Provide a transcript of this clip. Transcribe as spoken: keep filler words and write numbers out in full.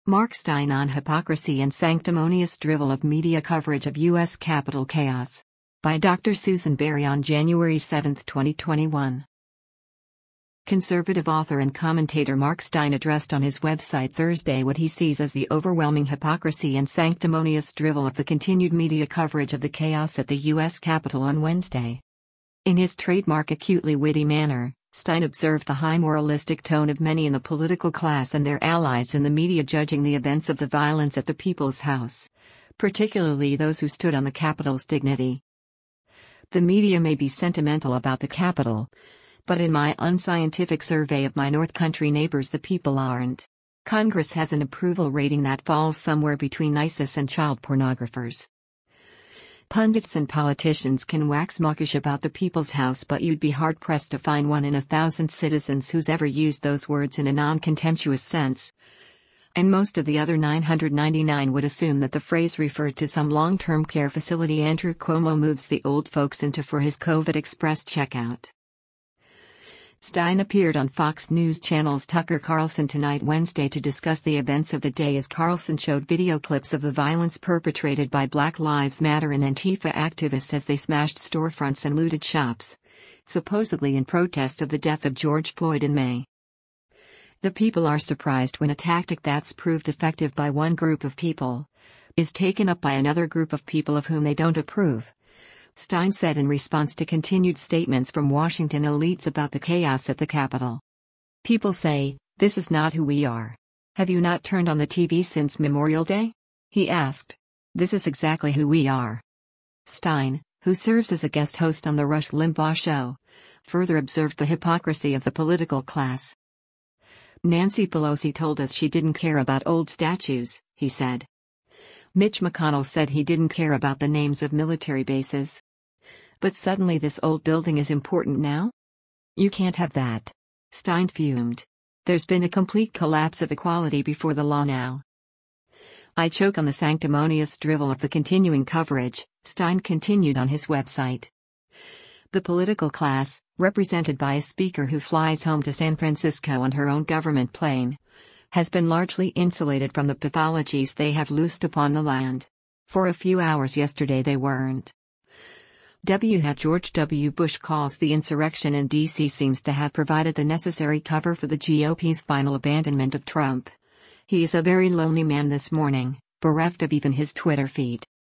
Mark Steyn on hypocrisy and sanctimonious drivel of media coverage of U S Capitol chaos. By Doctor Susan Berry on January seventh, twenty twenty-one. Conservative author and commentator Mark Steyn addressed on his website Thursday what he sees as the overwhelming hypocrisy and sanctimonious drivel of the continued media coverage of the chaos at the U S Capitol on Wednesday. In his trademark acutely witty manner, Steyn observed the high moralistic tone of many in the political class and their allies in the media judging the events of the violence at the People's House, particularly those who stood on the Capitol's dignity. The media may be sentimental about the Capitol, but in my unscientific survey of my North Country neighbors the people aren't. Congress has an approval rating that falls somewhere between ISIS and child pornographers. Pundits and politicians can wax mawkish about the People's House, but you'd be hard-pressed to find one in a thousand citizens who's ever used those words in a non-contemptuous sense. And most of the other nine hundred ninety-nine would assume that the phrase referred to some long-term care facility Andrew Cuomo moves the old folks into for his COVID Express checkout. Steyn appeared on Fox News Channel's Tucker Carlson Tonight Wednesday to discuss the events of the day as Carlson showed video clips of the violence perpetrated by Black Lives Matter and Antifa activists as they smashed storefronts and looted shops, supposedly in protest of the death of George Floyd in May. The people are surprised when a tactic that's proved effective by one group of people is taken up by another group of people of whom they don't approve, Steyn said in response to continued statements from Washington elites about the chaos at the Capitol. People say, "This is not who we are. Have you not turned on the T V since Memorial Day?" he asked. "This is exactly who we are." Steyn, who serves as a guest host on the Rush Limbaugh Show, further observed the hypocrisy of the political class. "Nancy Pelosi told us she didn't care about old statues," he said. Mitch McConnell said he didn't care about the names of military bases. But suddenly this old building is important now? You can't have that. Steyn fumed. There's been a complete collapse of equality before the law now. I choke on the sanctimonious drivel of the continuing coverage, Steyn continued on his website. The political class, represented by a speaker who flies home to San Francisco on her own government plane, has been largely insulated from the pathologies they have loosed upon the land. For a few hours yesterday they weren't. W. George W. Bush calls the insurrection in D C seems to have provided the necessary cover for the G O P's final abandonment of Trump. He is a very lonely man this morning, bereft of even his Twitter feed.